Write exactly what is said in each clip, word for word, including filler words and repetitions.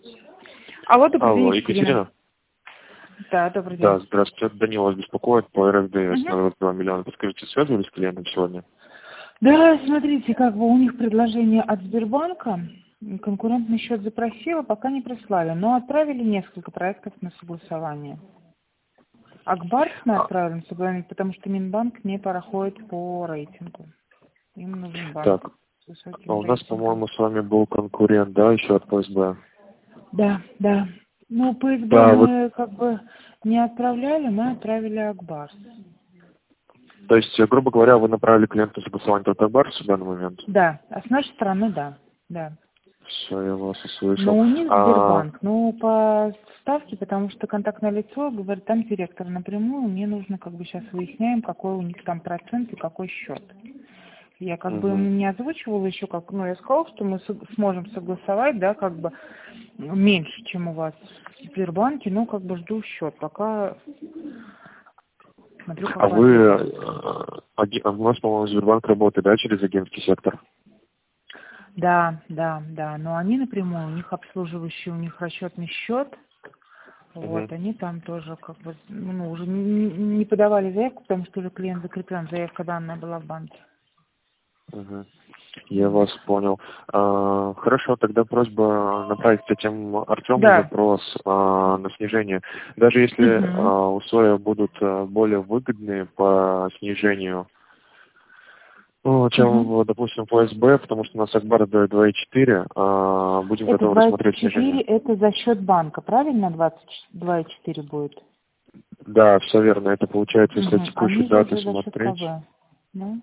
Алло, добрый Алло, день, Екатерина? Да, добрый день. Да, здравствуйте. Данила вас беспокоит по эр эф дэ эс Мгм. на два миллиона. Подскажите, связывались с клиентом сегодня? Да, смотрите, как бы у них предложение от Сбербанка, конкурентный счет запросила, пока не прислали, но отправили несколько проектов на согласование. Акбарс мы А, отправили на согласование, потому что Минбанк не проходит по рейтингу. Им нужен банк так, с а высоким у нас, рейтингом. по-моему, с вами был конкурент, да, еще от пэ эс бэ? Да, да. Ну, по эс бэ Да, вот, мы как бы не отправляли, мы отправили Акбарс. то есть, э, грубо говоря, вы направили клиенту согласование только Барс в данный момент? Да, а с нашей стороны, да, да. Все, я вас Но услышал. у них А, Сбербанк, ну, по ставке, потому что контактное лицо, говорит, там директор напрямую, мне нужно, как бы, сейчас выясняем, какой у них там процент и какой счет. Я, как бы, ему мгм. не озвучивала еще, как, ну, я сказала, что мы со- сможем согласовать, да, как бы, меньше, чем у вас в Сбербанке, но, как бы, жду счет, пока смотрю, А какой вы, ответ будет. э, аги- а у нас, по-моему, Сбербанк работает, да, через агентский сектор? Да, да, да, но они напрямую, у них обслуживающий, у них расчетный счет. Мгм. Вот, они там тоже как бы, ну, уже не, не подавали заявку, потому что уже клиент закреплен, заявка данная была в банке. Мгм. Я Вот. вас понял. А, Хорошо, тогда просьба направить этим Артему Да. запрос а, на снижение. Даже если Угу. а, условия будут а, более выгодные по снижению, ну, чем, Угу. вот, допустим, по эс бэ, потому что у нас Акбар дает два и четыре, а, будем Это готовы двадцать рассмотреть четыре, снижение. это за счет банка, правильно? двадцать два и четыре будет? Да, все верно. Это получается, если Угу. А текущую ниже дату уже за счет смотреть. КВ. Да?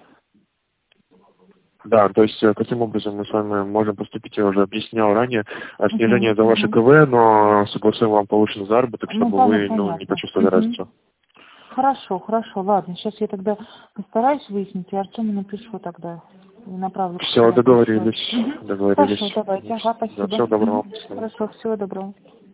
Да, то есть э, каким образом мы с вами можем поступить, я уже объяснял ранее, а, Угу. снижение за ваши Угу. ка вэ, но согласуем вам повышенный заработок, Ну, чтобы понятно, вы ну, не понятно. почувствовали Угу. разницу. Хорошо, хорошо, ладно, сейчас я тогда постараюсь выяснить, и Артему напишу тогда, и направлю как Все, вариант на счет. договорились, Угу. Хорошо, договорились. давайте, ага, Да, спасибо. всего доброго. Угу. До свидания. Хорошо, всего доброго.